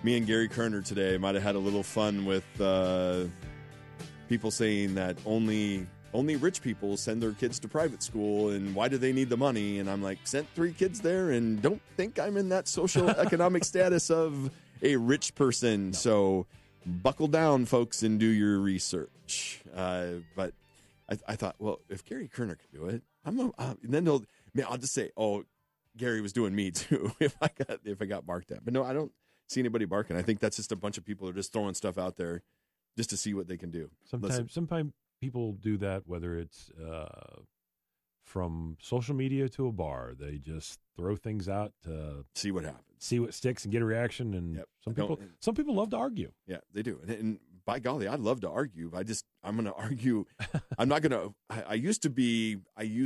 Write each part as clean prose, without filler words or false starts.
me and Gary Kerner today might have had a little fun with people saying that only rich people send their kids to private school, and why do they need the money? And I'm like, sent 3 kids there, and don't think I'm in that social economic status of a rich person. No. So buckle down, folks, and do your research. But I thought, well, if Gary Kerner can do it, then I'll just say, oh, Gary was doing me too if I got barked at. But no, I don't see anybody barking. I think that's just a bunch of people who are just throwing stuff out there just to see what they can do. Sometimes people do that, whether it's from social media to a bar. They just throw things out to see what happens, see what sticks, and get a reaction. And yep. some people love to argue. Yeah, they do. And by golly, I'd love to argue. I'm going to argue. I'm not going to. I used to be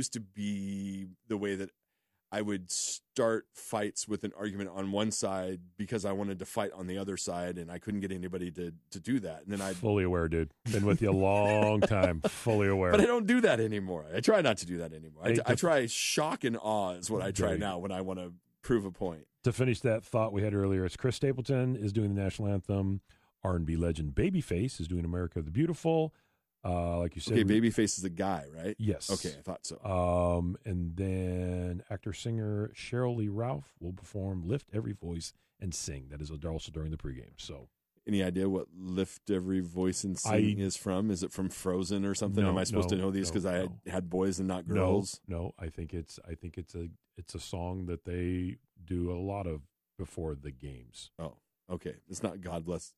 the way that I would start fights with an argument on one side because I wanted to fight on the other side, and I couldn't get anybody to do that. And then I fully aware, dude. Been with you a long time. Fully aware. But I don't do that anymore. I try not to do that anymore. I try shock and awe is what I try now when I want to prove a point. To finish that thought we had earlier, it's Chris Stapleton is doing the national anthem. R&B legend Babyface is doing America the Beautiful. Like you said, okay, Babyface is a guy, right? Yes. Okay, I thought so. And then actor-singer Cheryl Lee Ralph will perform "Lift Every Voice and Sing." That is also during the pregame. So, any idea what "Lift Every Voice and Sing" is from? Is it from Frozen or something? Am I supposed to know these because I had boys and not girls? No. I think it's a song that they do a lot of before the games. Oh, okay. It's not "God Bless."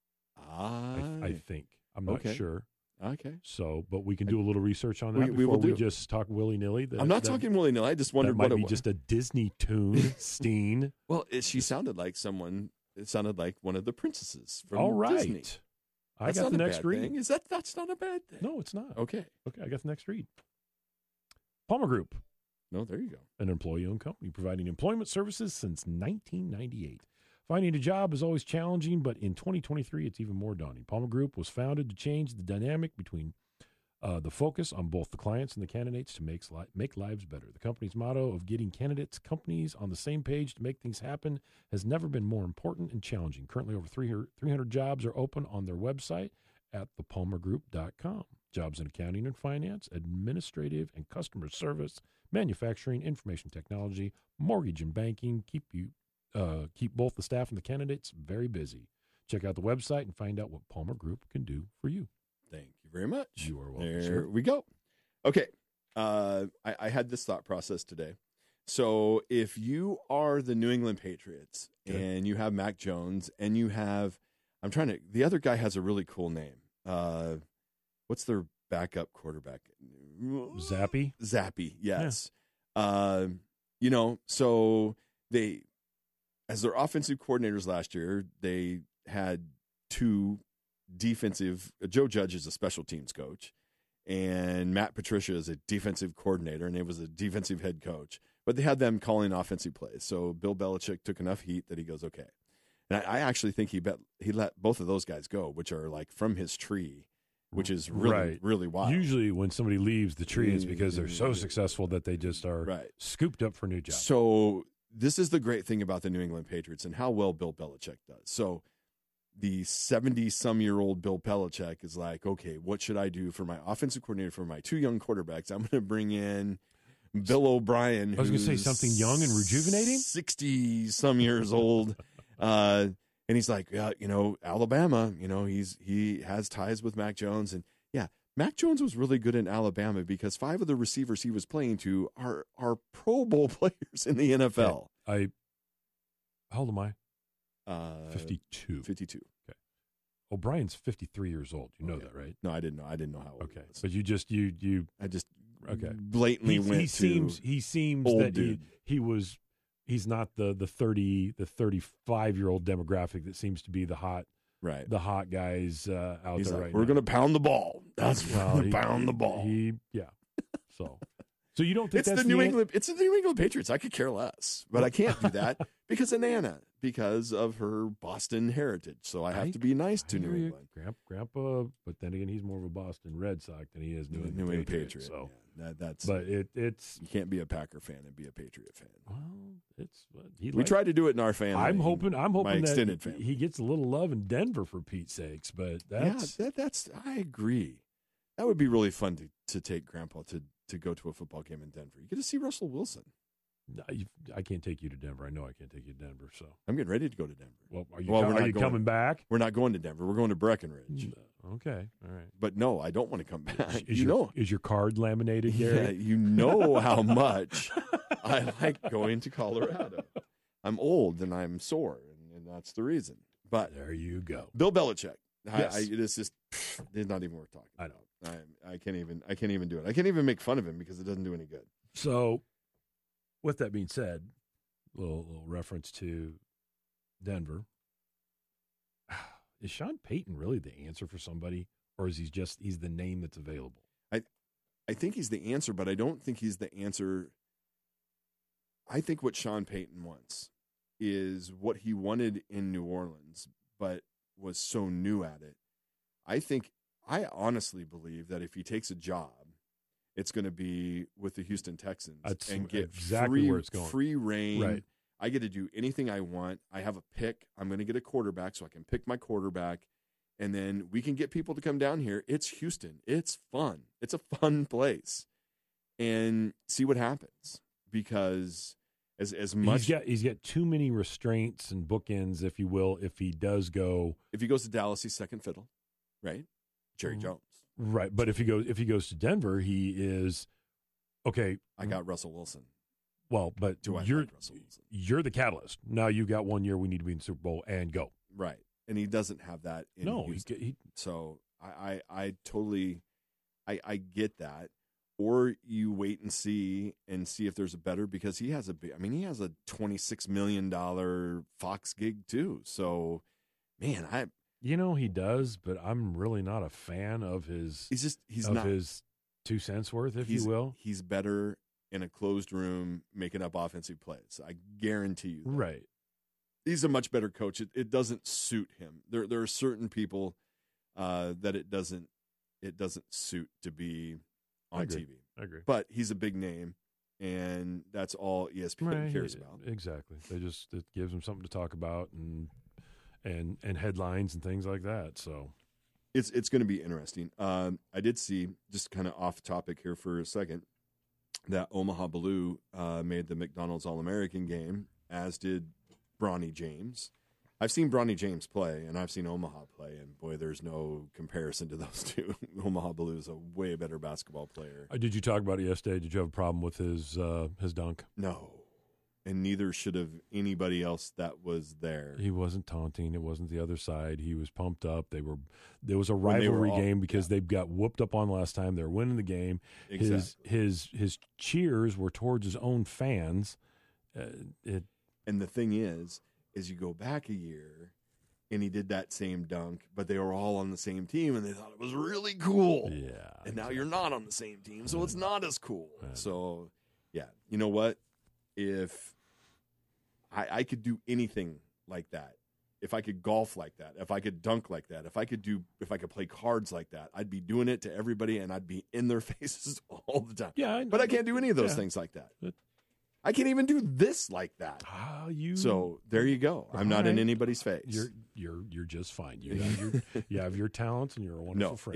I think. I'm not sure. Okay. So, but we can do a little research on that before we just talk willy-nilly. I'm not talking willy-nilly. I just wondered what it was. Just a Disney tune, Steen. Well, she sounded like someone. It sounded like one of the princesses from All right. Disney. I got the next read. Thing. That's not a bad thing? No, it's not. Okay, I got the next read. Palmer Group. No, there you go. An employee-owned company providing employment services since 1998. Finding a job is always challenging, but in 2023, it's even more daunting. Palmer Group was founded to change the dynamic between the focus on both the clients and the candidates to make lives better. The company's motto of getting candidates, companies on the same page to make things happen has never been more important and challenging. Currently, over 300 jobs are open on their website at thepalmergroup.com. Jobs in accounting and finance, administrative and customer service, manufacturing, information technology, mortgage and banking keep both the staff and the candidates very busy. Check out the website and find out what Palmer Group can do for you. Thank you very much. You are welcome, There sir. we go. Okay. I had this thought process today. So if you are the New England Patriots and you have Mac Jones and you have, the other guy has a really cool name. What's their backup quarterback? Zappy? Zappy, yes. Yeah. So they, as their offensive coordinators last year, they had 2 defensive. Joe Judge is a special teams coach, and Matt Patricia is a defensive coordinator, and he was a defensive head coach. But they had them calling offensive plays. So Bill Belichick took enough heat that he goes, okay. And I actually think he let both of those guys go, which are like from his tree, which is really, really wild. Usually when somebody leaves the tree, it's because they're so successful that they just are scooped up for new jobs. So this is the great thing about the New England Patriots and how well Bill Belichick does. So the 70-some-year-old Bill Belichick is like, okay, what should I do for my offensive coordinator for my 2 young quarterbacks? I'm going to bring in Bill O'Brien. I was going to say something young and rejuvenating. 60-some years old. And he's like, Alabama, he has ties with Mac Jones. And yeah, Mac Jones was really good in Alabama because 5 of the receivers he was playing to are Pro Bowl players in the NFL. How old am I? 52. 52. Okay. O'Brien's 53 years old. You know that, right? No, I didn't know. I didn't know how old. Okay, he was. but you. I just He blatantly seems old that dude. He's not the 35-year-old demographic that seems to be the hot guys out He's there like, right we're now. going to pound the ball. That's pound the ball. So So you don't think It's that's the New England. It's the New England Patriots. I could care less, but I can't do that because of Nana, because of her Boston heritage. So I have to be nice to New England. Grandpa, but then again, he's more of a Boston Red Sox than he is New England Patriot. So that's. But it's you can't be a Packer fan and be a Patriot fan. Well, we tried to do it in our family. I'm hoping my extended that family. he gets a little love in Denver for Pete's sakes. But that's I agree. That would be really fun to take Grandpa to go to a football game in Denver. You get to see Russell Wilson. I can't take you to Denver. I know I can't take you to Denver. So I'm getting ready to go to Denver. Well, are you coming back? We're not going to Denver. We're going to Breckenridge. Okay, all right. But no, I don't want to come back. Is your card laminated, Gary? Yeah, you know how much I like going to Colorado. I'm old and I'm sore, and that's the reason. But there you go. Bill Belichick. Yes. It's not even worth talking about. I know. I can't even do it. I can't even make fun of him because it doesn't do any good. So, with that being said, little reference to Denver. Is Sean Payton really the answer for somebody, or is he's the name that's available? I think he's the answer, but I don't think he's the answer. I think what Sean Payton wants is what he wanted in New Orleans, but was so new at it. I honestly believe that if he takes a job, it's going to be with the Houston Texans and get exactly where it's going. Free reign. Right. I get to do anything I want. I have a pick. I'm going to get a quarterback, so I can pick my quarterback, and then we can get people to come down here. It's Houston. It's fun. It's a fun place, and see what happens. Because as much he's got too many restraints and bookends, if you will. If he does go, if he goes to Dallas, he's second fiddle, right? Jerry Jones, right? But if he goes to Denver, he is okay. I got Russell Wilson. Well, but you're the catalyst. Now you've got 1 year. We need to be in the Super Bowl and go. Right. And he doesn't have that in Houston. So I totally I get that. Or you wait and see if there's a better, because he has a $26 million Fox gig too. So man, he does, but I'm really not a fan of his his 2 cents worth, if you will. He's better in a closed room making up offensive plays. I guarantee you that. Right. He's a much better coach. It doesn't suit him. There are certain people that it doesn't suit to be on TV. I agree. But he's a big name, and that's all ESPN cares about. Exactly. It gives them something to talk about and headlines and things like that. So it's going to be interesting. I did see, just kind of off topic here for a second, that Omaha Blue made the McDonald's All-American game, as did Bronny James. I've seen Bronny James play, and I've seen Omaha play, and boy, there's no comparison to those two. Omaha Blue is a way better basketball player. Did you talk about it yesterday? Did you have a problem with his dunk? No, and neither should have anybody else that was there. He wasn't taunting. It wasn't the other side. He was pumped up. There was a rivalry game because they got whooped up on last time. They're winning the game. Exactly. His cheers were towards his own fans. And the thing is you go back a year, and he did that same dunk, but they were all on the same team, and they thought it was really cool. Yeah. And now you're not on the same team, so it's not as cool. So, yeah, you know what? If I could do anything like that, if I could golf like that, if I could dunk like that, if I could play cards like that, I'd be doing it to everybody, and I'd be in their faces all the time. Yeah, but I can't do any of those things like that. I can't even do this like that. So there you go. I'm not in anybody's face. You're just fine. You have your talents, and you're a wonderful friend.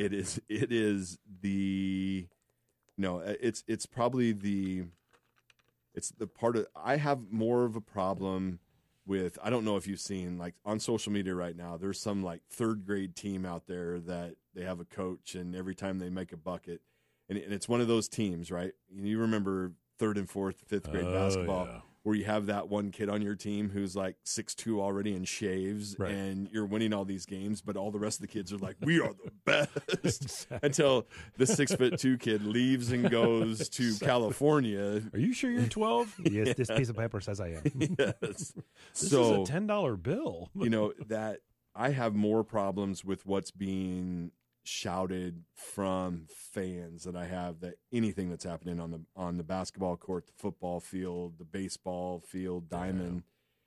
It's probably it's the part of, I have more of a problem with, I don't know if you've seen, like, on social media right now, there's some like third grade team out there that they have a coach, and every time they make a bucket, and it's one of those teams, right? You remember third and fourth, fifth grade basketball, where you have that one kid on your team who's like 6'2" already and shaves, and you're winning all these games, but all the rest of the kids are like, we are the best. Until the 6'2" kid leaves and goes to California. Are you sure you're 12? Yes, this piece of paper says I am. Yes. This is a $10 bill. That I have more problems with what's being shouted from fans that I have that anything that's happening on the basketball court, the football field, the baseball field, diamond.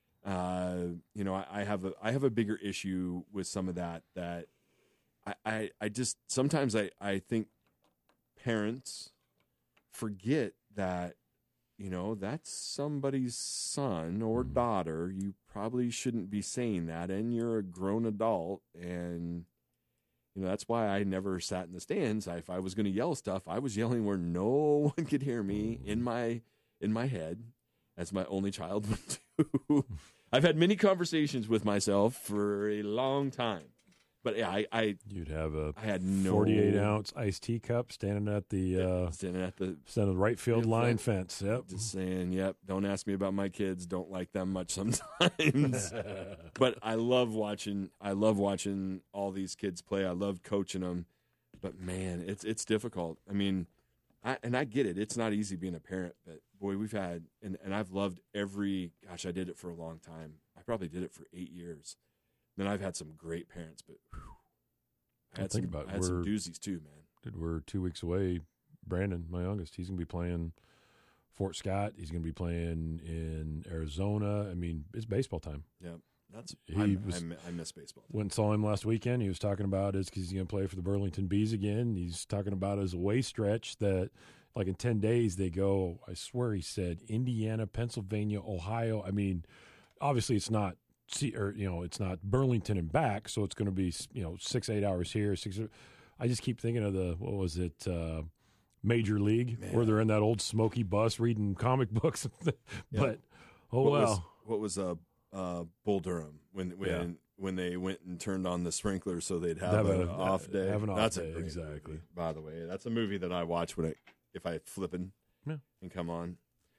You know, I have a bigger issue with some of that I just sometimes I think parents forget that, you know, that's somebody's son or daughter. You probably shouldn't be saying that, and you're a grown adult, and you know that's why I never sat in the stands. If I was going to yell stuff, I was yelling where no one could hear me in my head, as my only child would do. I've had many conversations with myself for a long time. But yeah, you'd have a I had no 48-ounce iced tea cup standing at the right field line fence. Yep, just saying, yep. Don't ask me about my kids. Don't like them much sometimes. But I love watching all these kids play. I love coaching them. But man, it's difficult. I mean, I get it. It's not easy being a parent. But boy, we've had and I've loved every. Gosh, I did it for a long time. I probably did it for 8 years. Then I've had some great parents, but I had some doozies too, man. We're 2 weeks away. Brandon, my youngest, he's going to be playing Fort Scott. He's going to be playing in Arizona. I mean, it's baseball time. Yeah, I miss baseball. Went and saw him last weekend. He was talking about because he's going to play for the Burlington Bees again. He's talking about his away stretch that, like in 10 days, they go. I swear he said Indiana, Pennsylvania, Ohio. I mean, obviously it's not. It's not Burlington and back, so it's going to be 6-8 hours here. I just keep thinking of Major League, where they're in that old smoky bus reading comic books. But what was Bull Durham when they went and turned on the sprinklers so they'd have an off day. That's a great exactly movie, by the way. That's a movie that I watch if I flipping and come on.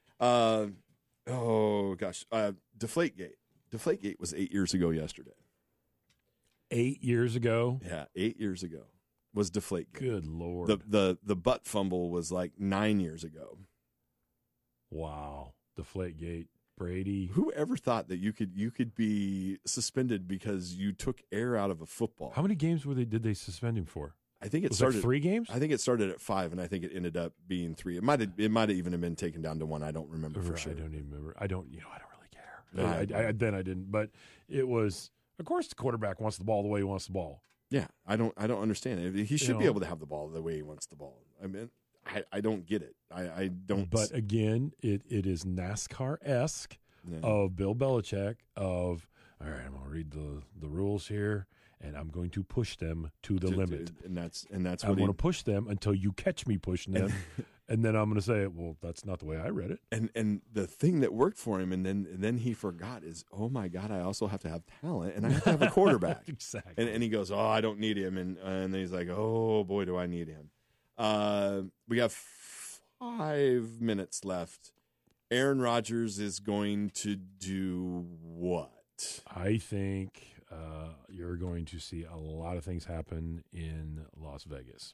Deflategate. Deflategate was 8 years ago yesterday. 8 years ago? Yeah, 8 years ago was Deflategate. Good Lord. The butt fumble was like 9 years ago. Wow. Deflategate. Brady. Who ever thought that you could be suspended because you took air out of a football? How many games did they suspend him for? I think it started 3 games. I think it started at 5, and I think it ended up being 3. It might have even have been taken down to 1. I don't remember for sure. I don't even remember. I don't really care. I didn't. But it was, of course, the quarterback wants the ball the way he wants the ball. Yeah, I don't understand it. He should be able to have the ball the way he wants the ball. I mean, I don't get it. I don't. But again, it is NASCAR-esque of Bill Belichick of, all right, I'm going to read the rules here, and I'm going to push them to the limit. And that's I'm going to push them until you catch me pushing them. And then I'm going to say, well, that's not the way I read it. And the thing that worked for him, and then he forgot is, oh my God, I also have to have talent, and I have to have a quarterback. Exactly. And he goes, oh, I don't need him, and then he's like, oh boy, do I need him. We have 5 minutes left. Aaron Rodgers is going to do what? I think you're going to see a lot of things happen in Las Vegas.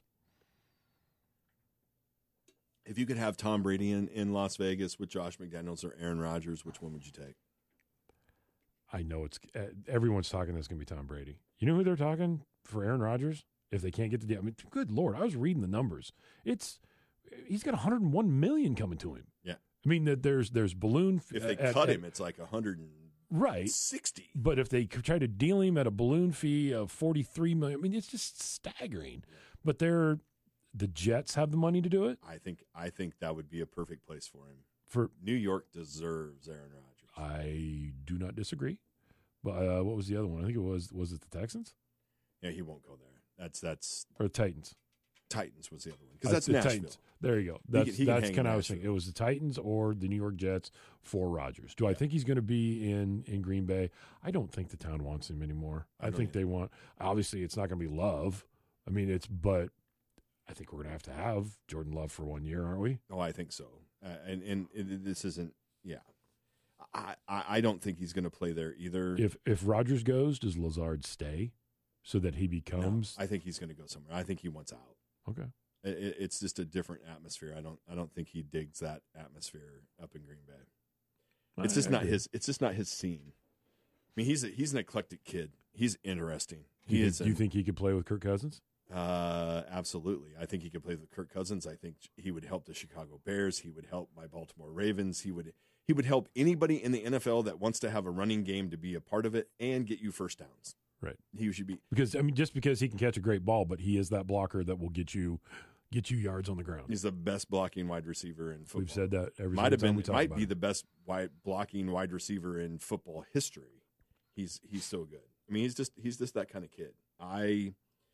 If you could have Tom Brady in Las Vegas with Josh McDaniels or Aaron Rodgers, which one would you take? I know it's everyone's talking that's going to be Tom Brady. You know who they're talking for Aaron Rodgers? If they can't get the deal, I mean, good Lord, I was reading the numbers. He's got 101 million coming to him. Yeah, I mean that there's balloon. If they cut him, it's like 160. Right. But if they try to deal him at a balloon fee of 43 million, I mean, it's just staggering. But the Jets have the money to do it. I think that would be a perfect place for him. For New York deserves Aaron Rodgers. I do not disagree. But what was the other one? I think it was it the Texans? Yeah, he won't go there. That's or the Titans. Titans was the other one because that's Nashville. Titans. There you go. That's kind of how I was thinking. It was the Titans or the New York Jets for Rodgers. Do I think he's going to be in Green Bay? I don't think the town wants him anymore. I think they want. Obviously, it's not going to be Love. I mean, but I think we're going to have Jordan Love for 1 year, aren't we? Oh, I think so. And this isn't. Yeah, I don't think he's going to play there either. If Rodgers goes, does Lazard stay so that he becomes? No, I think he's going to go somewhere. I think he wants out. Okay. It's just a different atmosphere. I don't think he digs that atmosphere up in Green Bay. It's just not his. It's just not his scene. I mean, he's an eclectic kid. He's interesting. Do you think he could play with Kirk Cousins? Absolutely. I think he could play with Kirk Cousins. I think he would help the Chicago Bears. He would help my Baltimore Ravens. He would help anybody in the NFL that wants to have a running game to be a part of it and get you first downs. Right. He should be. Because just because he can catch a great ball, but he is that blocker that will get you yards on the ground. He's the best blocking wide receiver in football. We've said that every might time we talk might about be it. the best blocking wide receiver in football history. He's so good. I mean, he's just that kind of kid. I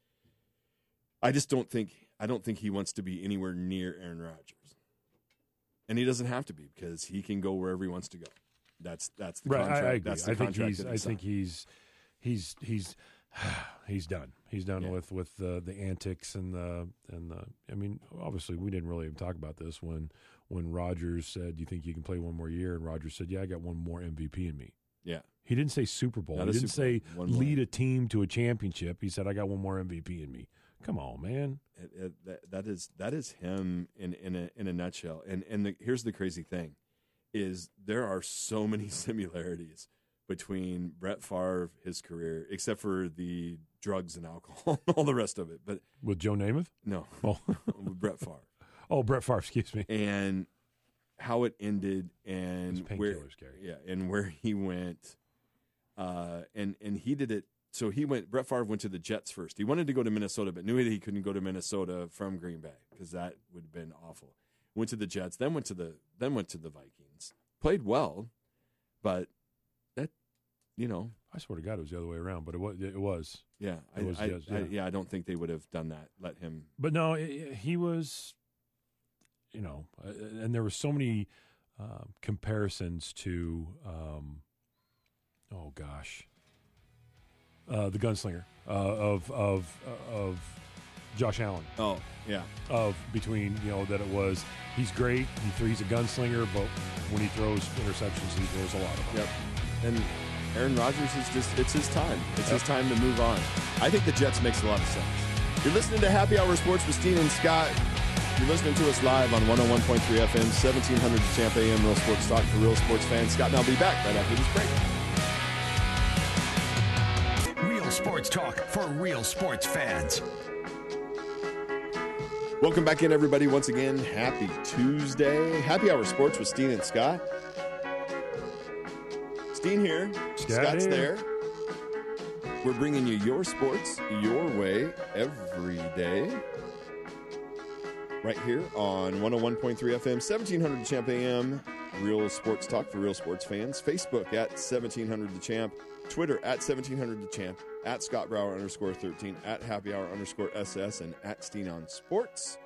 don't think he wants to be anywhere near Aaron Rodgers, and he doesn't have to be because he can go wherever he wants to go. That's the right. contract. I agree. That's the I contract. think he's done. He's done with the antics and the. I mean, obviously, we didn't really even talk about this when Rodgers said, "Do you think you can play one more year?" And Rodgers said, "Yeah, I got one more MVP in me." Yeah. He didn't say Super Bowl. He didn't say lead a team to a championship. He said, "I got one more MVP in me." Come on, man. That is him in a nutshell. And here's the crazy thing, is there are so many similarities between Brett Favre, his career, except for the drugs and alcohol, and all the rest of it. But with Joe Namath? No. Oh. With Brett Favre. Oh, Brett Favre. Excuse me. And how it ended, and where he went, and he did it. So Brett Favre went to the Jets first. He wanted to go to Minnesota, but knew that he couldn't go to Minnesota from Green Bay because that would have been awful. Went to the Jets, then went to the Vikings. Played well, but that, I swear to God, it was the other way around, but it was. Yeah. I don't think they would have done that. Let him. But no, he was, and there were so many comparisons to, the gunslinger of Josh Allen. Oh, yeah. Between that it was he's great, he's a gunslinger, but when he throws interceptions, he throws a lot of them. Yep. And Aaron Rodgers it's his time. It's his time to move on. I think the Jets makes a lot of sense. You're listening to Happy Hour Sports with Steen and Scott. You're listening to us live on 101.3 FM, 1700 Champ AM, Real Sports Talk for real sports fans. Scott and I'll be back right after this break. Sports talk for real sports fans. Welcome back in, everybody. Once again, happy Tuesday. Happy Hour Sports with Steen and Scott. Steen here. Scott's there. We're bringing you your sports your way every day. Right here on 101.3 FM, 1700 The Champ AM. Real sports talk for real sports fans. Facebook at 1700 The Champ. Twitter at 1700 The Champ. At Scott Brower _13, at Happy Hour _SS, and at Steen on Sports.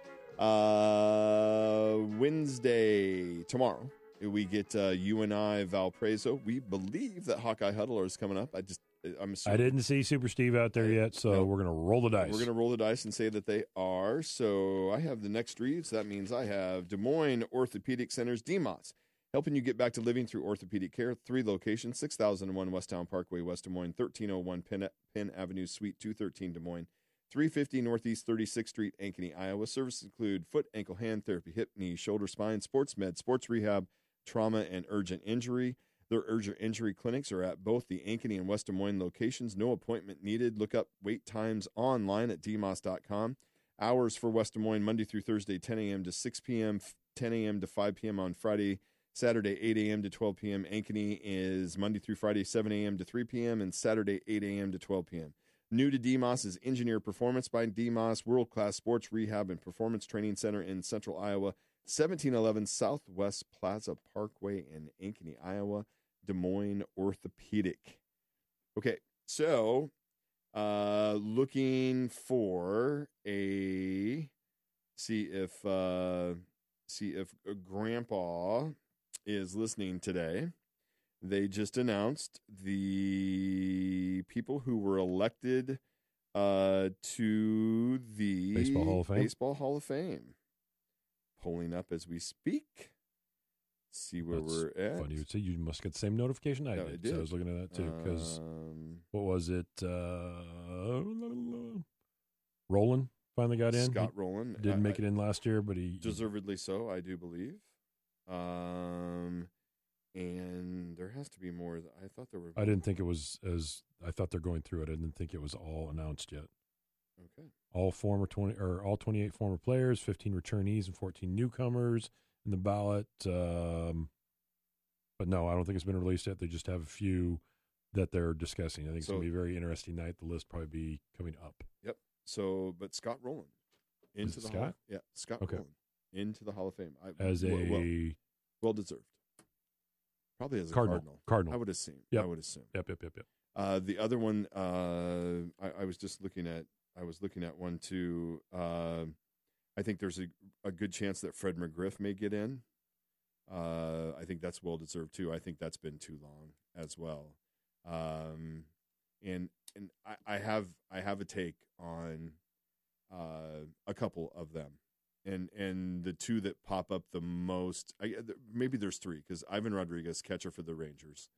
Wednesday, tomorrow, we get you and I, Valparaiso. We believe that Hawkeye Huddle is coming up. I'm assuming. I didn't see Super Steve out there yet, so we're going to roll the dice. We're going to roll the dice and say that they are. So I have the next read. So that means I have Des Moines Orthopedic Centers, DMOS, helping you get back to living through orthopedic care. 3 locations, 6001 Westtown Parkway, West Des Moines, 1301 Penn Avenue, Suite 213, Des Moines, 350 Northeast 36th Street, Ankeny, Iowa. Services include foot, ankle, hand therapy, hip, knee, shoulder, spine, sports med, sports rehab, trauma, and urgent injury. Their urgent injury clinics are at both the Ankeny and West Des Moines locations. No appointment needed. Look up wait times online at dmos.com. Hours for West Des Moines, Monday through Thursday, 10 a.m. to 6 p.m., 10 a.m. to 5 p.m. on Friday, Saturday, 8 a.m. to 12 p.m. Ankeny is Monday through Friday, 7 a.m. to 3 p.m., and Saturday, 8 a.m. to 12 p.m. New to DMOS is Engineer Performance by DMOS, world-class sports rehab and performance training center in central Iowa, 1711 Southwest Plaza Parkway in Ankeny, Iowa. Des Moines Orthopedic. Okay, so looking for see if Grandpa is listening today. They just announced the people who were elected to the Baseball Hall of Fame. Pulling up as we speak. See where we're at. Funny you would say you must get the same notification I did. So I was looking at that too. Because what was it? Rowland finally got in. Scott Rowland didn't make it in last year, but he deservedly so, I do believe. And there has to be more. I thought there were. I didn't think it was as. I thought they're going through it. I didn't think it was all announced yet. Okay. All 28 former players, 15 returnees, and 14 newcomers in the ballot. But no, I don't think it's been released yet. They just have a few that they're discussing. I think it's going to be a very interesting night. The list probably be coming up. Yep. So, but Scott Rowland into the Hall. Yeah, Scott Rowland into the Hall of Fame well deserved. Probably as a Cardinal. I would assume. Yep. I would assume. Yep. The other one, I was just looking at. I was looking at one too. I think there's a good chance that Fred McGriff may get in. I think that's well deserved too. I think that's been too long as well. And I have a take on a couple of them, and the two that pop up the most. Maybe there's three because Ivan Rodriguez, catcher for the Rangers,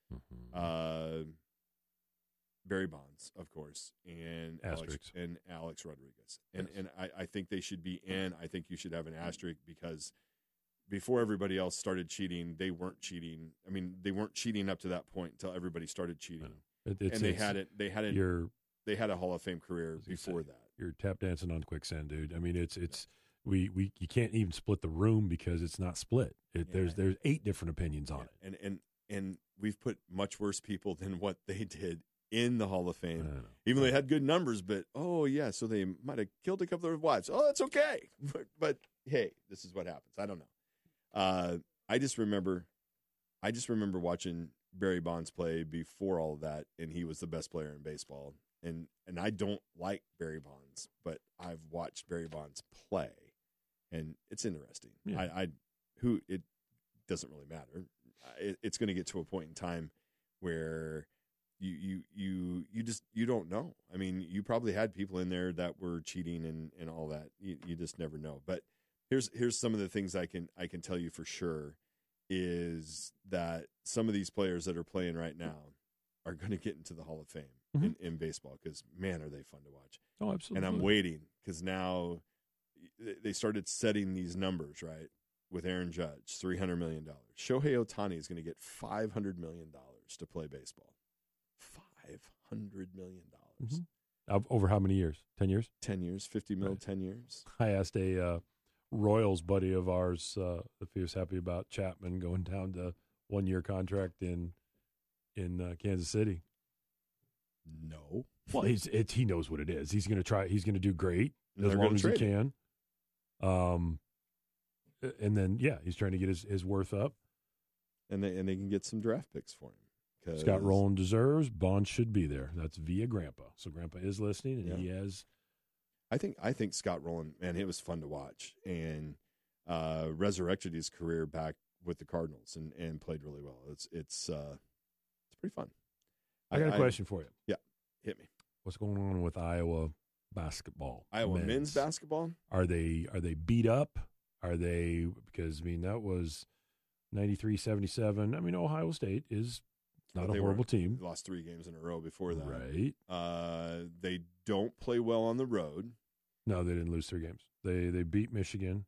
Barry Bonds, of course, and Alex Rodriguez, and I think they should be in. I think you should have an asterisk because before everybody else started cheating, they weren't cheating. I mean, they weren't cheating up to that point until everybody started cheating. They had a Hall of Fame career before that. You're tap dancing on quicksand, dude. I mean, you can't even split the room because it's not split. There's 8 different opinions on it. And we've put much worse people than what they did in the Hall of Fame. Even though they had good numbers, but so they might have killed a couple of their wives. Oh, that's okay. But hey, this is what happens. I don't know. I just remember watching Barry Bonds play before all of that, and he was the best player in baseball. And I don't like Barry Bonds, but I've watched Barry Bonds play, and it's interesting. Yeah. It doesn't really matter. It's going to get to a point in time where you don't know. I mean, you probably had people in there that were cheating and all that. You just never know. But here's some of the things I can tell you for sure is that some of these players that are playing right now are going to get into the Hall of Fame in baseball because, man, are they fun to watch. Oh, absolutely. And I'm waiting because now they started setting these numbers, right, with Aaron Judge, $300 million. Shohei Ohtani is going to get $500 million to play baseball. $500 million. Over how many years? 10 years? 10 years, 50 mil, right. 10 years. I asked a Royals buddy of ours if he was happy about Chapman going down to 1-year contract in Kansas City. No. Well, he knows what it is. He's going to try. He's going to do great as long as he can. And then he's trying to get his worth up. And they can get some draft picks for him. Scott Rowland deserves. Bond should be there. That's via Grandpa. So Grandpa is listening, and he has. I think Scott Rowland, man, it was fun to watch, and resurrected his career back with the Cardinals and played really well. It's pretty fun. I got a question for you. Yeah, hit me. What's going on with Iowa basketball? Iowa men's basketball? Are they beat up? Are they because that was 93-77. I mean, Ohio State is not a horrible team. They lost 3 games in a row before that. Right. They don't play well on the road. No, they didn't lose 3 games. They beat Michigan.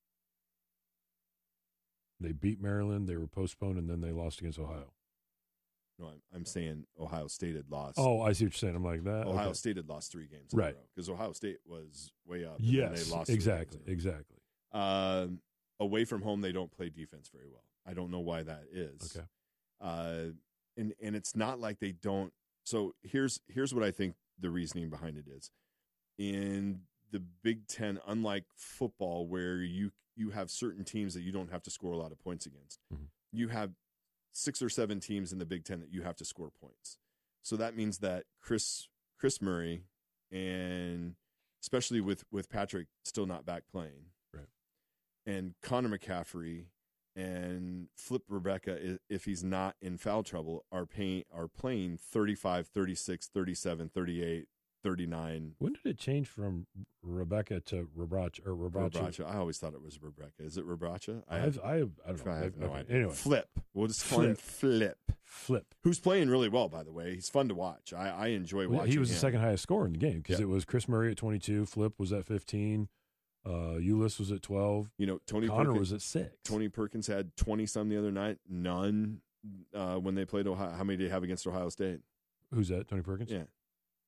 They beat Maryland. They were postponed, and then they lost against Ohio. No, I'm saying Ohio State had lost. Oh, I see what you're saying. I'm like that. Ohio State had lost 3 games in a row because Ohio State was way up. Yes, and they lost exactly. Away from home, they don't play defense very well. I don't know why that is. Okay. And it's not like they don't. So here's what I think the reasoning behind it is. In the Big Ten, unlike football, where you have certain teams that you don't have to score a lot of points against, you have 6 or 7 teams in the Big Ten that you have to score points. So that means that Chris Murray, and especially with Patrick still not back playing, right, and Connor McCaffrey and Flip Rebecca, if he's not in foul trouble, are playing 35, 36, 37, 38, 39. When did it change from Rebecca to Rebracha? I always thought it was Rebecca. Is it Rebracha? I don't know. I have no idea. Anyway. Flip. We'll just call him Flip. Flip. Who's playing really well, by the way. He's fun to watch. I enjoy watching him. He was the second highest scorer in the game because it was Chris Murray at 22, Flip was at 15, Ulis was at 12. Tony Connor Perkins was at 6. Tony Perkins had 20-some the other night. None when they played Ohio. How many did he have against Ohio State? Who's that, Tony Perkins? Yeah.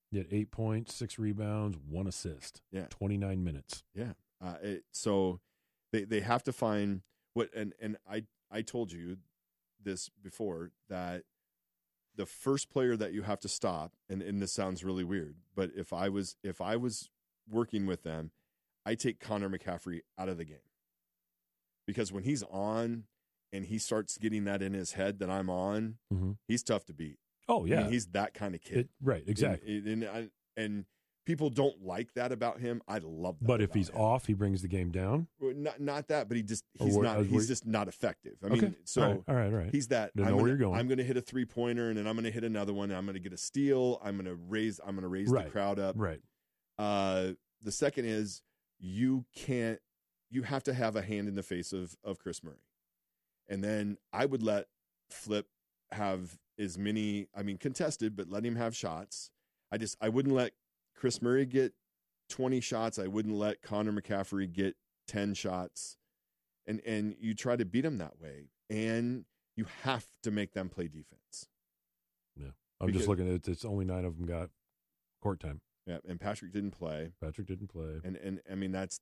He had 8 points, 6 rebounds, 1 assist. Yeah. 29 minutes. Yeah. So they have to find what, and I told you this before, that the first player that you have to stop, and this sounds really weird, but if I was working with them, I take Connor McCaffrey out of the game, because when he's on and he starts getting that in his head that I'm on, he's tough to beat. Oh yeah, I mean, he's that kind of kid. Right, exactly. And people don't like that about him. I love that. But if he's off, he brings the game down. Well, not that, but he's just not effective. I mean, so all right. He's that. Didn't know where you're going. I'm going to hit a 3-pointer, and then I'm going to hit another one. And I'm going to get a steal. I'm going to raise the crowd up. Right. The second is you have to have a hand in the face of Chris Murray. And then I would let Flip have as many, contested, but let him have shots. I wouldn't let Chris Murray get 20 shots. I wouldn't let Connor McCaffrey get 10 shots. And you try to beat them that way. And you have to make them play defense. Yeah. I'm just looking at it. It's only 9 of them got court time. Yeah, and Patrick didn't play. And I mean, that's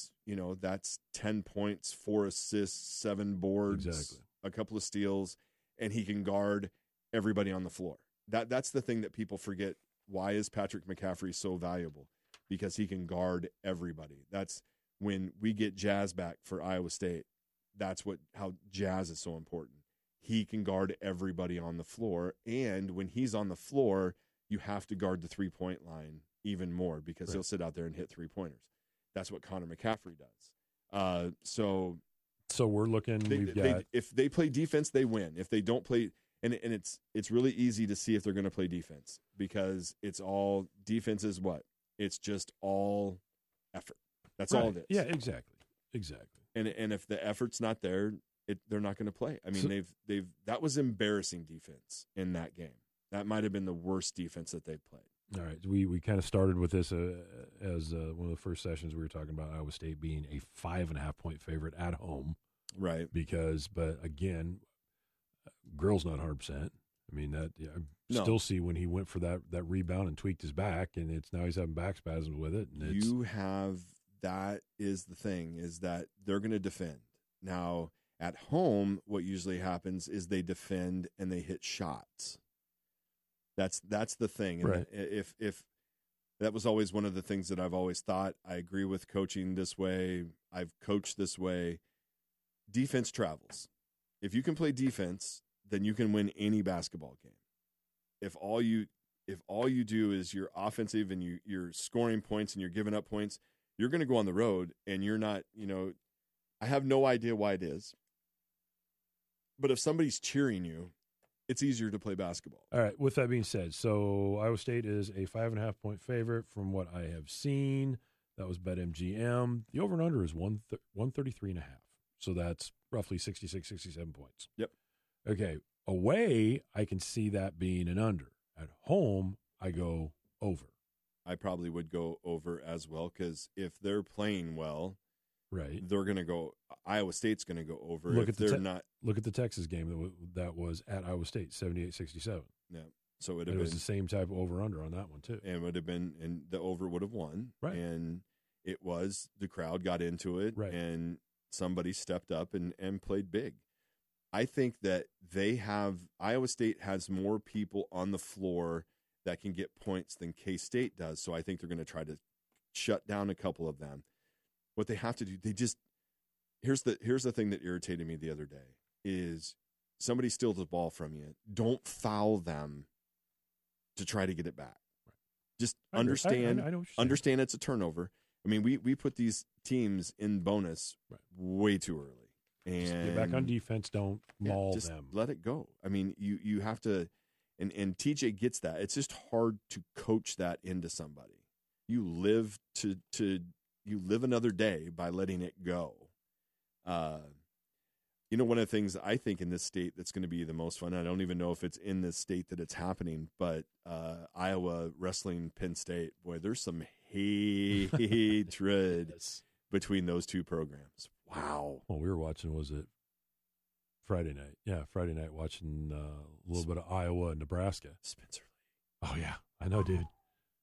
10 points, 4 assists, 7 boards, exactly, a couple of steals, and he can guard everybody on the floor. That's the thing that people forget. Why is Patrick McCaffrey so valuable? Because he can guard everybody. That's when we get Jazz back for Iowa State. That's how Jazz is so important. He can guard everybody on the floor, and when he's on the floor, you have to guard the 3-point line even more, because he'll sit out there and hit 3-pointers. That's what Connor McCaffrey does. So we're looking. If they play defense, they win. If they don't play, and it's really easy to see if they're going to play defense, because it's all defense is what? It's just all effort. That's all it is. Yeah, exactly. And if the effort's not there, they're not going to play. I mean, that was embarrassing defense in that game. That might have been the worst defense that they've played. All right, we kind of started with this as one of the first sessions we were talking about Iowa State being a 5.5-point favorite at home, right? But again, Grill's not 100%. I mean still see when he went for that rebound and tweaked his back, and now he's having back spasms with it. And that is the thing, is that they're going to defend. Now at home, what usually happens is they defend and they hit shots. That's the thing. And right. If that was always one of the things that I've always thought. I agree with coaching this way. I've coached this way. Defense travels. If you can play defense, then you can win any basketball game. If all you do is you're offensive and you're scoring points and you're giving up points, you're going to go on the road and you're not, I have no idea why it is. But if somebody's cheering you, it's easier to play basketball. All right. With that being said, so Iowa State is a 5.5-point favorite from what I have seen. That was BetMGM. The over and under is 133.5. So that's roughly 66, 67 points. Yep. Okay. Away, I can see that being an under. At home, I go over. I probably would go over as well, because if they're playing well, right, they're going to go. Iowa State's going to go over. Look at the Texas game that was at Iowa State, 78-67. Yeah, so it was the same type of over under on that one too. And would have been, and the over would have won. Right, and it was the crowd got into it, right, and somebody stepped up and played big. I think that Iowa State has more people on the floor that can get points than K-State does. So I think they're going to try to shut down a couple of them. What they have to do, here's the thing that irritated me the other day is somebody steals the ball from you. Don't foul them to try to get it back. Right. Just understand. I know understand it's a turnover. I mean, we put these teams in bonus way too early. And just get back on defense. Don't maul them. Let it go. I mean, you have to, and TJ gets that. It's just hard to coach that into somebody. You live another day by letting it go. One of the things I think in this state that's going to be the most fun, I don't even know if it's in this state that it's happening, but Iowa wrestling Penn State, boy, there's some hatred between those two programs. Wow. Well, we were watching, was it Friday night? Yeah, Friday night watching a little bit of Iowa and Nebraska. Spencer Lee. Oh, yeah. I know, dude.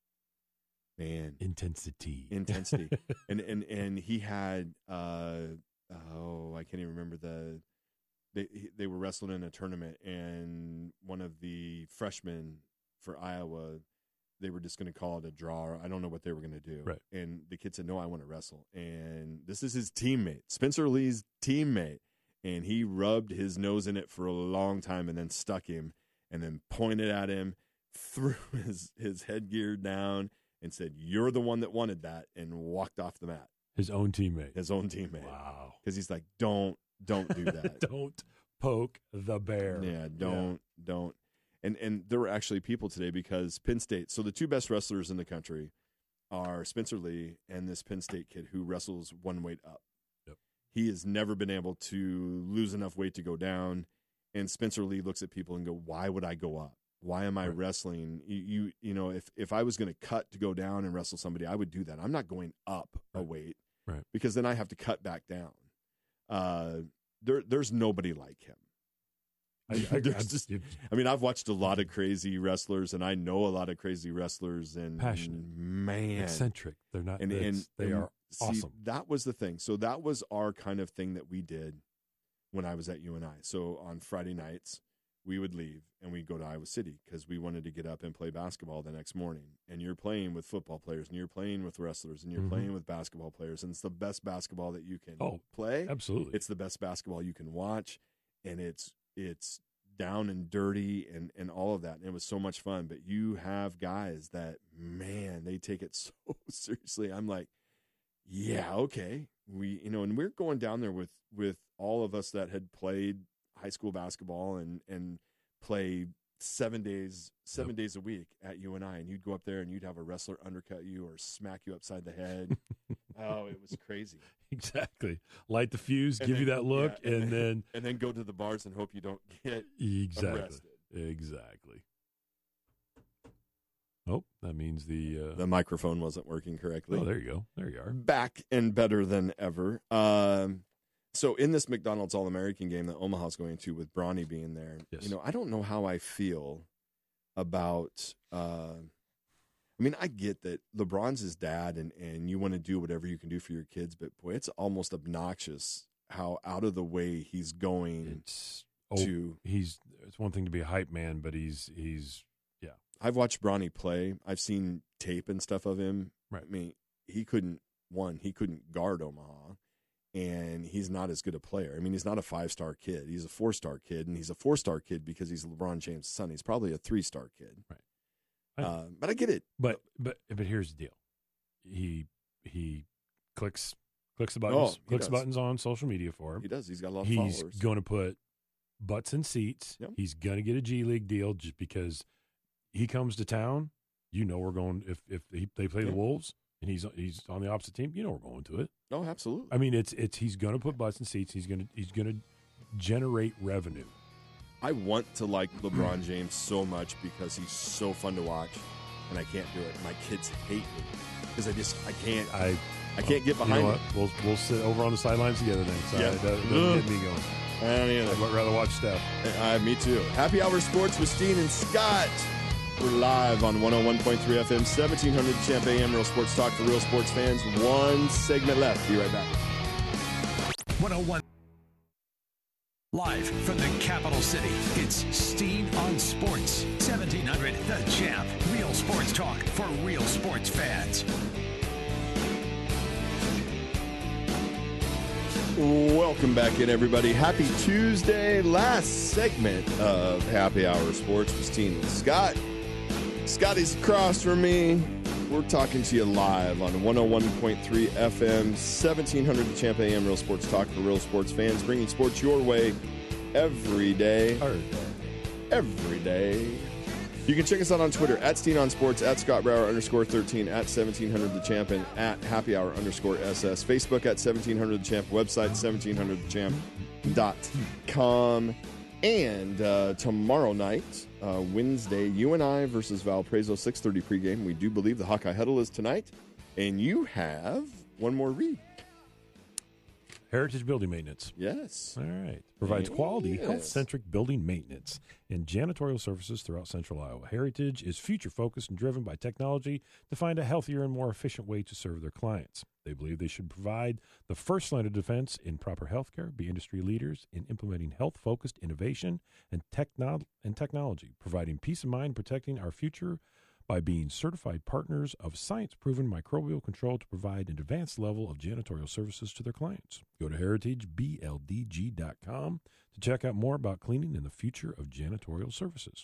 Man, Intensity. and he had I can't even remember they were wrestling in a tournament, and one of the freshmen for Iowa, they were just going to call it a draw. I don't know what they were going to do. Right. And the kid said, "No, I want to wrestle." And this is his teammate, Spencer Lee's teammate, and he rubbed his nose in it for a long time, and then stuck him, and then pointed at him, threw his headgear down, and said, "You're the one that wanted that," and walked off the mat. His own teammate. Wow. Because he's like, don't do that. Don't poke the bear. Yeah, don't. And there were actually people today because Penn State, so the two best wrestlers in the country are Spencer Lee and this Penn State kid who wrestles one weight up. Yep. He has never been able to lose enough weight to go down. And Spencer Lee looks at people and go, why would I go up? Why am I wrestling? You know, if I was going to cut to go down and wrestle somebody, I would do that. I'm not going up a weight, right? Because then I have to cut back down. There's nobody like him. I've watched a lot of crazy wrestlers, and I know a lot of crazy wrestlers, and passionate, man, eccentric. They're not, they are awesome. That was the thing. So that was our kind of thing that we did when I was at UNI. So on Friday nights, we would leave and we'd go to Iowa City because we wanted to get up and play basketball the next morning. And you're playing with football players, and you're playing with wrestlers, and you're playing with basketball players, and it's the best basketball that you can play. Absolutely, it's the best basketball you can watch, and it's down and dirty and all of that. And it was so much fun. But you have guys that, man, they take it so seriously. I'm like, yeah, okay. And we're going down there with all of us that had played high school basketball and play 7 days a week at UNI, and you'd go up there and you'd have a wrestler undercut you or smack you upside the head. Oh, it was crazy. Exactly. Light the fuse, give you that look, and then go to the bars and hope you don't get arrested. Exactly. Oh, that means the microphone wasn't working correctly. Oh, there you go. There you are. Back and better than ever. So in this McDonald's All-American game that Omaha's going to, with Bronny being there, yes. I don't know how I feel about I get that LeBron's his dad and you want to do whatever you can do for your kids, but boy, it's almost obnoxious how out of the way he's going. It's one thing to be a hype man, but he's I've watched Bronny play. I've seen tape and stuff of him. Right. I mean, he couldn't guard Omaha, and he's not as good a player. I mean, he's not a 5-star kid. He's a 4-star kid, and he's a 4-star kid because he's LeBron James' son. He's probably a 3-star kid. Right. But I get it. But here's the deal. He clicks the buttons. Clicks buttons on social media for him. He does. He's got a lot of followers. He's going to put butts in seats. Yep. He's going to get a G League deal just because he comes to town. We're going if they play the Wolves and he's on the opposite team. We're going to it. Oh, absolutely. I mean, it's he's going to put butts in seats. He's going to generate revenue. I want to like LeBron James so much because he's so fun to watch, and I can't do it. My kids hate me because I can't. I can't get behind it. We'll sit over on the sidelines together then. So yeah. That doesn't get me going. I don't either. I'd rather watch Steph. Me too. Happy Hour Sports with Steen and Scott. We're live on 101.3 FM, 1700 Champ AM, Real Sports Talk for real sports fans. One segment left. Be right back. 101. Live from the capital city, it's Steen on Sports. 1700 The Champ. Real sports talk for real sports fans. Welcome back in, everybody. Happy Tuesday. Last segment of Happy Hour Sports with Steen and Scott. Scotty's across from me. We're talking to you live on 101.3 FM, 1700 The Champ AM, Real Sports Talk for real sports fans, bringing sports your way every day. Every day. You can check us out on Twitter, at Steen on Sports, at Scott Brower _13, at 1700 The Champ, and at Happy Hour _SS. Facebook at 1700 The Champ, website 1700thechamp.com. And tomorrow night, Wednesday, UNI versus Valparaiso, 6:30 pregame. We do believe the Hawkeye Huddle is tonight. And you have one more read. Heritage Building Maintenance. Yes. All right. Provides quality, Yes. health-centric building maintenance and janitorial services throughout Central Iowa. Heritage is future-focused and driven by technology to find a healthier and more efficient way to serve their clients. They believe they should provide the first line of defense in proper health care, be industry leaders in implementing health-focused innovation and technology, providing peace of mind, protecting our future by being certified partners of science-proven microbial control to provide an advanced level of janitorial services to their clients. Go to heritagebldg.com to check out more about cleaning and the future of janitorial services.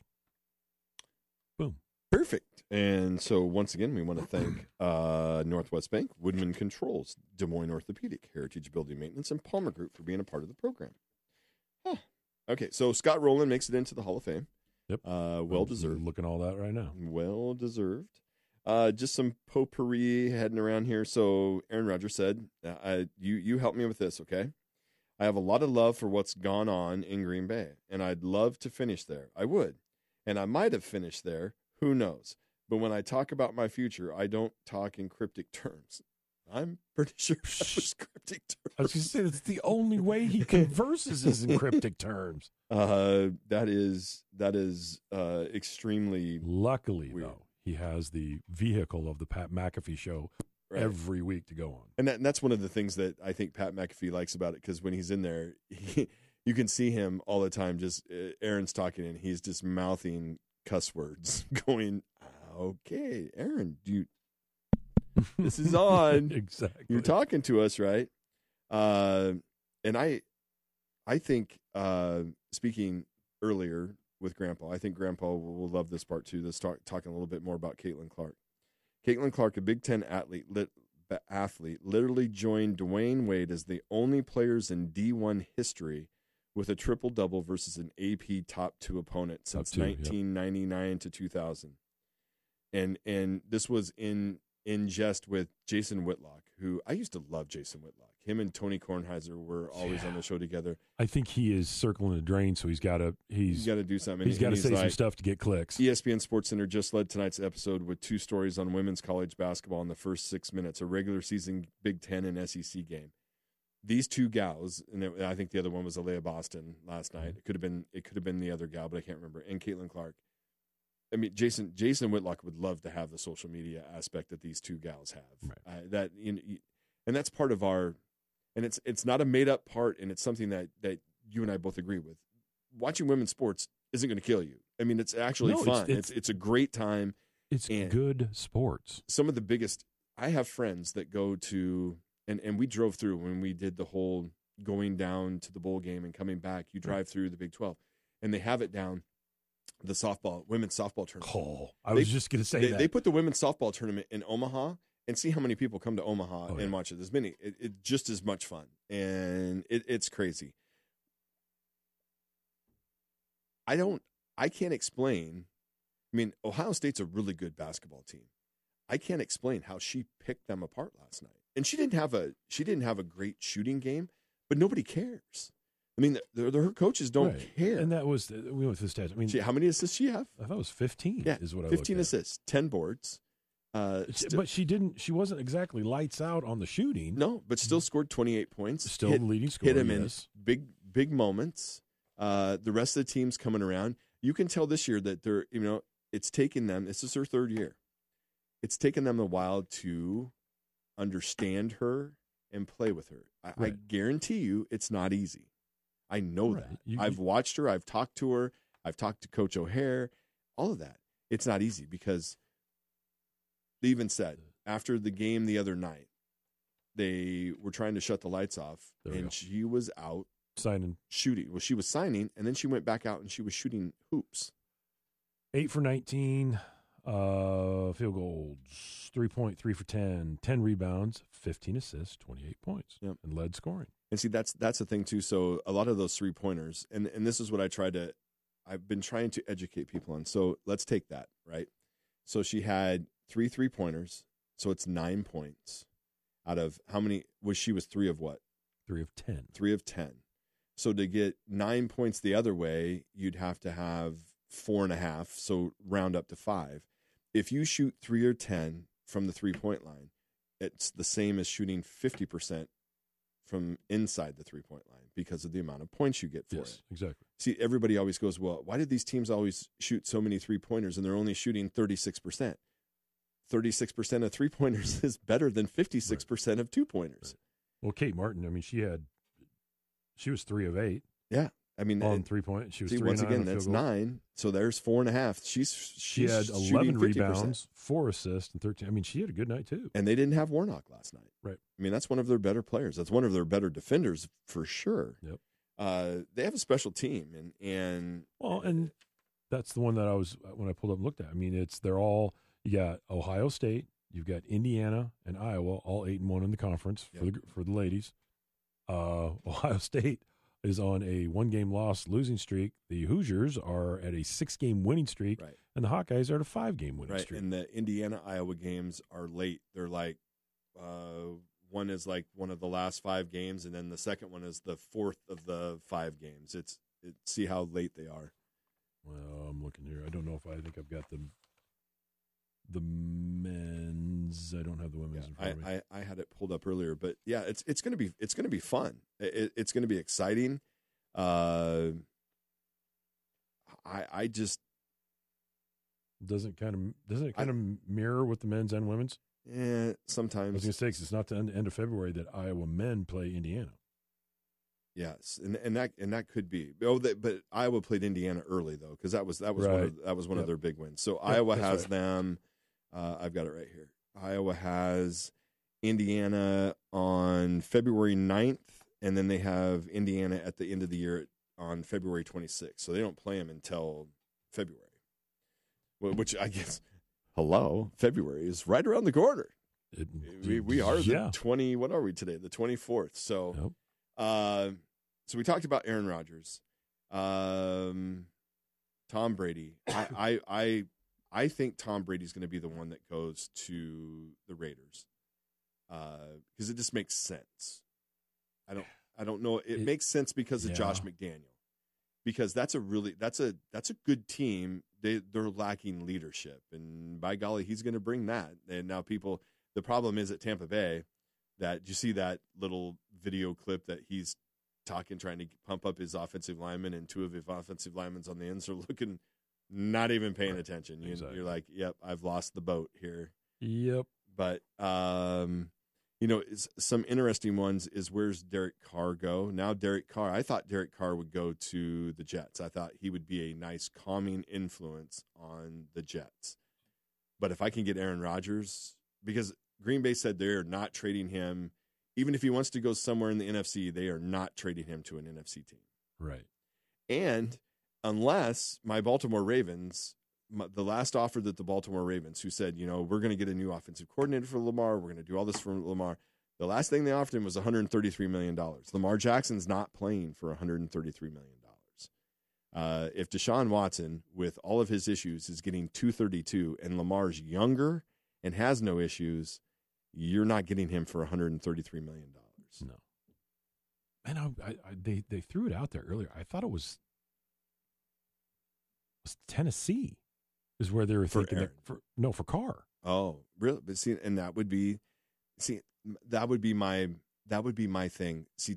Boom. Perfect. And so once again, we want to thank Northwest Bank, Woodman Controls, Des Moines Orthopedic, Heritage Building Maintenance, and Palmer Group for being a part of the program. Huh. Okay, so Scott Rowland makes it into the Hall of Fame. Yep. Well deserved. Looking all that right now. Well deserved. Just some potpourri heading around here. So Aaron Rodgers said, you help me with this, okay? I have a lot of love for what's gone on in Green Bay, and I'd love to finish there. I would. And I might have finished there. Who knows? But when I talk about my future, I don't talk in cryptic terms. I'm pretty sure that was cryptic terms. I was going to say, that's the only way he converses is in cryptic terms. That is extremely Luckily, weird. though, he has the vehicle of the Pat McAfee show right. every week to go on. And that's one of the things that I think Pat McAfee likes about it, because when he's in there, you can see him all the time. Just Aaron's talking and he's just mouthing cuss words, going, "Okay, Aaron, this is on. Exactly. You're talking to us, right?" And I think speaking earlier with Grandpa, I think Grandpa will love this part too. This talking a little bit more about Caitlin Clark. Caitlin Clark, a Big Ten athlete, literally joined Dwayne Wade as the only players in D1 history with a triple-double versus an AP top 2 opponent since 1999 to 2000. And this was in jest with Jason Whitlock, who I used to love. Jason Whitlock. Him and Tony Kornheiser were always on the show together. I think he is circling the drain, so he's got to do something. He's got to say some stuff to get clicks. ESPN SportsCenter just led tonight's episode with 2 stories on women's college basketball in the first 6 minutes, a regular season Big Ten and SEC game. These 2 gals, and I think the other one was Alea Boston last night. It could have been the other gal, but I can't remember. And Caitlin Clark. I mean, Jason Whitlock would love to have the social media aspect that these 2 gals have. Right. And that's part of our, and it's not a made up part, and it's something that you and I both agree with. Watching women's sports isn't going to kill you. I mean, it's actually fun. It's a great time. It's good sports. Some of the biggest. I have friends that go to, and we drove through when we did the whole going down to the bowl game and coming back. You drive through the Big 12, and they have it down. The women's softball tournament. Oh, I was just going to say that. They put the women's softball tournament in Omaha, and see how many people come to Omaha and watch it. There's many. It's just as much fun, and it's crazy. I can't explain. I mean, Ohio State's a really good basketball team. I can't explain how she picked them apart last night. And she didn't have a great shooting game, but nobody cares. I mean, her coaches don't care. And that was, we went through the stats. I mean, how many assists she have? I thought it was 15. Yeah, is what I 15 looked assists, 10 boards. But she wasn't exactly lights out on the shooting. No, but still scored 28 points. Still the leading scorer. Hit him in big moments. The rest of the team's coming around. You can tell this year that they're, it's taken them. This is her 3rd year. It's taken them a while to understand her and play with her. I guarantee you, it's not easy. I know that. I've watched her. I've talked to her. I've talked to Coach O'Hare. All of that. It's not easy because they even said after the game the other night, they were trying to shut the lights off, and she was out shooting. Well, she was signing, and then she went back out and she was shooting hoops. 8 for 19, field goals, 3 for 10, 10 rebounds, 15 assists, 28 points, and led scoring. And see, that's the thing too. So a lot of those 3-pointers, and this is what I've been trying to educate people on. So let's take that, right? So she had 3 3-pointers, so it's 9 points out of how many she was 3 of what? 3 of 10. 3 of 10. So to get 9 points the other way, you'd have to have 4.5. So round up to 5. If you shoot 3 or 10 from the 3-point line, it's the same as shooting 50% from inside the 3-point line because of the amount of points you get for it. Exactly. See, everybody always goes, well, why did these teams always shoot so many 3-pointers and they're only shooting 36%? 36% of 3-pointers is better than 56% of 2-pointers. Right. Well, Kate Martin, I mean, she was 3 of 8. Yeah. I mean, on 3-point. She was 3 once of 9 again, that's 9. So there's 4.5. She had 11 rebounds, 4 assists, and 13. I mean, she had a good night too. And they didn't have Warnock last night. Right. I mean, that's one of their better players. That's one of their better defenders for sure. Yep. They have a special team, and that's the one that I was when I pulled up and looked at. I mean, they're all, you got Ohio State, you've got Indiana and Iowa, all 8-1 in the conference for the ladies. Ohio State is on a 1-game losing streak. The Hoosiers are at a 6-game winning streak, right. And the Hawkeyes are at a 5-game winning streak. And the Indiana-Iowa games are late. They're like one is like one of the last 5 games, and then the second one is the 4th of the 5 games. See how late they are. Well, I'm looking here. I don't know if I think I've got the men's. I don't have the women's in front of me. I had it pulled up earlier, but yeah, it's going to be fun. It's going to be exciting. I just doesn't it kind of mirror with the men's and women's? Yeah, sometimes. I was going to say, 'cause it's not the end of February that Iowa men play Indiana. Yes, and that could be. But Iowa played Indiana early though, because that was right. one of their big wins. So Iowa has right. them. I've got it right here. Iowa has Indiana on February 9th, and then they have Indiana at the end of the year on February 26th. So they don't play them until February, which I guess. Hello, February is right around the corner. We are the 20. What are we today? The 24th. So, so we talked about Aaron Rodgers, Tom Brady. I think Tom Brady's going to be the one that goes to the Raiders because it just makes sense. I don't know. It makes sense because of Josh McDaniel, because that's a good team. They're lacking leadership, and by golly, he's going to bring that. And now the problem is at Tampa Bay that you see that little video clip that he's trying to pump up his offensive linemen, and 2 of his offensive linemen on the ends are looking, not even paying attention. Exactly. You're like, yep, I've lost the boat here. Yep. But, some interesting ones is where's Derek Carr go? Now Derek Carr, I thought Derek Carr would go to the Jets. I thought he would be a nice calming influence on the Jets. But if I can get Aaron Rodgers, because Green Bay said they're not trading him, even if he wants to go somewhere in the NFC, they are not trading him to an NFC team. Right. And unless my Baltimore Ravens, the last offer that the Baltimore Ravens, who said, we're going to get a new offensive coordinator for Lamar, we're going to do all this for Lamar. The last thing they offered him was $133 million. Lamar Jackson's not playing for $133 million. If Deshaun Watson, with all of his issues, is getting $232 and Lamar's younger and has no issues, you're not getting him for $133 million. No. And they threw it out there earlier. I thought it was Tennessee is where they were thinking for Carr. Oh, really? But see, and that would be my thing. See,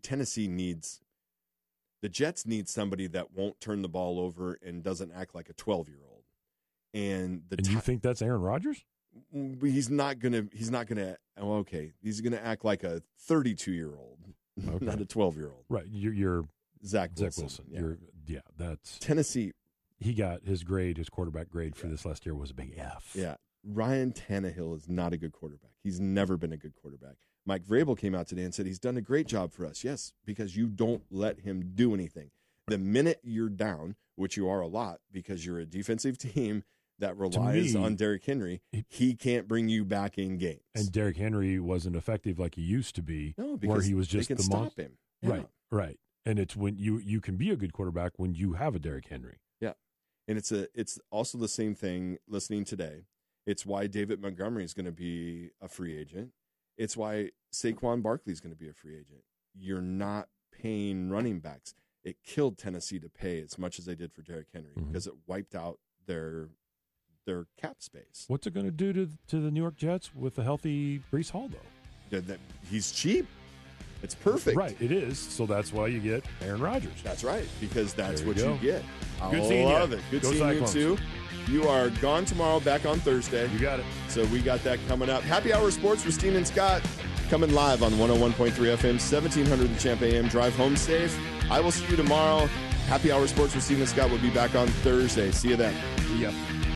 the Jets need somebody that won't turn the ball over and doesn't act like a 12-year-old. And you think that's Aaron Rodgers? He's not gonna. Oh, okay. He's gonna act like a 32-year-old, not a 12-year-old. Right. You're Zach Wilson. Yeah. That's Tennessee. He got his quarterback grade for this last year was a big F. Yeah. Ryan Tannehill is not a good quarterback. He's never been a good quarterback. Mike Vrabel came out today and said he's done a great job for us. Yes, because you don't let him do anything. The minute you're down, which you are a lot because you're a defensive team that relies on Derrick Henry, he can't bring you back in games. And Derrick Henry wasn't effective like he used to be. No, because where he was just they can stop him. Yeah. Right. And it's when you can be a good quarterback when you have a Derrick Henry. Yeah. And it's also the same thing listening today. It's why David Montgomery is going to be a free agent. It's why Saquon Barkley is going to be a free agent. You're not paying running backs. It killed Tennessee to pay as much as they did for Derrick Henry because it wiped out their cap space. What's it going to do to the New York Jets with a healthy Breece Hall, though? He's cheap. It's perfect. Right, it is. So that's why you get Aaron Rodgers. That's right, because that's There you what go. you get. Good I seeing you. love it. Good Go seeing Cyclones. you, too. You are gone tomorrow, back on Thursday. You got it. So we got that coming up. Happy Hour Sports with Steen and Scott coming live on 101.3 FM, 1700 The Champ AM. Drive home safe. I will see you tomorrow. Happy Hour Sports with Steen and Scott will be back on Thursday. See you then. Yep.